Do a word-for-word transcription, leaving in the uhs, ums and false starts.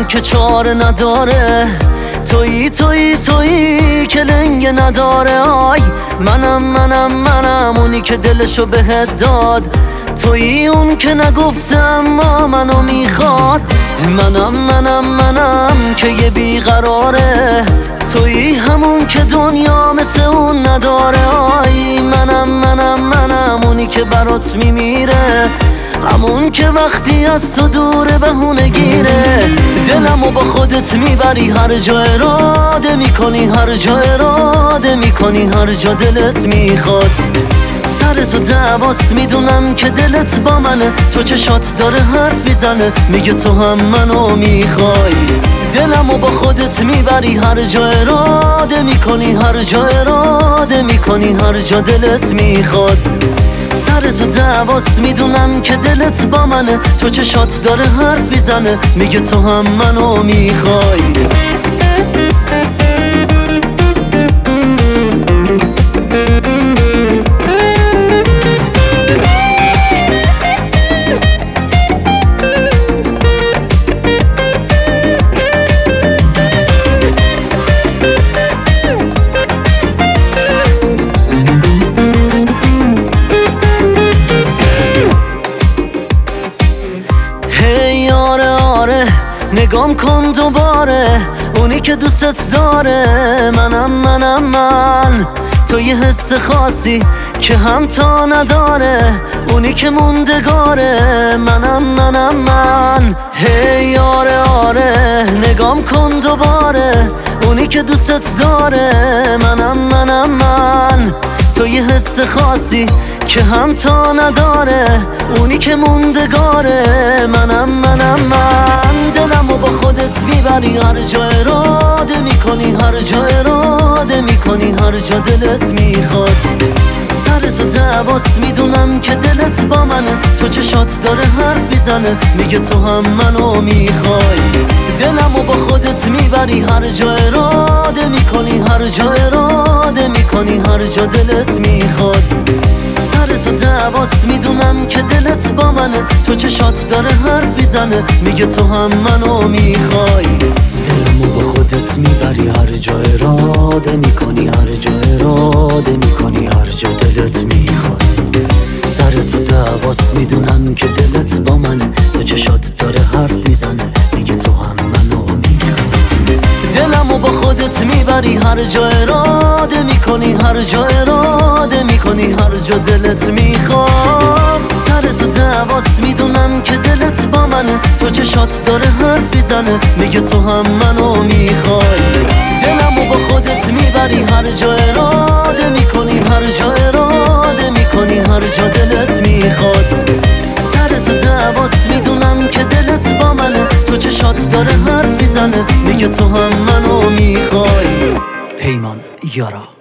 که چاره نداره، تویی تویی تویی که لنگ نداره. آی منم منم منم اونی که دلشو بهت داد، تویی اون که نگفتم اما منو میخواد. منم منم منم که یه بیقراره، تویی همون که دنیا مثل اون نداره. آی منم منم منم اونی که برات میمیره، همون که وقتی از تو دوره بهونه گیره. دلمو با خودت میبری هر جا اراده میکنی، هر جا اراده میکنی، هر جا دلت میخواد. سر تو دعواست میدونم که دلت با منه، تو چشات داره حرف میزنه میگه تو هم منو میخوای. دلمو با خودت میبری هر جا اراده میکنی، هر جا اراده میکنی، هر جا دلت میخواد. سر تو دعواست میدونم که دلت با منه، تو چشات داره حرف میزنه میگه تو هم منو میخوای. نگام کن دوباره، اونی که دوستت داره. منم منم من، تو یه حس خاصی که همتا نداره، اونی که موندگاره. منم منم من، هی آره آره. نگام کن دوباره، اونی که دوستت داره. منم منم من، تو یه حس خاصی که همتا نداره، اونی که موندگاره. منم منم من، دلمو با خودت میبری هر جا اراده میکنی، هر جا اراده میکنی، هر جا دلت میخواد. سر تو دعواست میدونم که دلت با منه، تو چشات داره حرف میزنه میگه تو هم منو میخوای. دلمو با خودت میبری هر جا اراده میکنی، هر جا اراده میکنی، هر جا دلت میخواد. سر تو دعواست میدونم که دلت با منه، تو چشات داره حرف میزنه میگه تو هم منو میخوای. دلمو با خودت میبری هر جا اراده میکنی، هر جا اراده میکنی، هر جا دلت میخواد. سر تو دعواست میدونم که دلت با منه، تو چشات داره حرف میزنه میگه تو هم منو میخوای. دلمو با خودت میبری هر جا اراده میکنی، هر جا اراده میکنی، هر جا دلت میخواد. سر تو دعواست میدونم که دلت با منه، تو چشات داره حرف میزنه میگه تو هم منو میخوای. دلمو با خودت میبری هر جا اراده میکنی، هر جا اراده میکنی، هر جا دلت میخواد. سر تو دعواست میدونم که دلت با منه، تو چشات داره حرف میزنه میگه تو هم منو میخوای. پیمان یارا.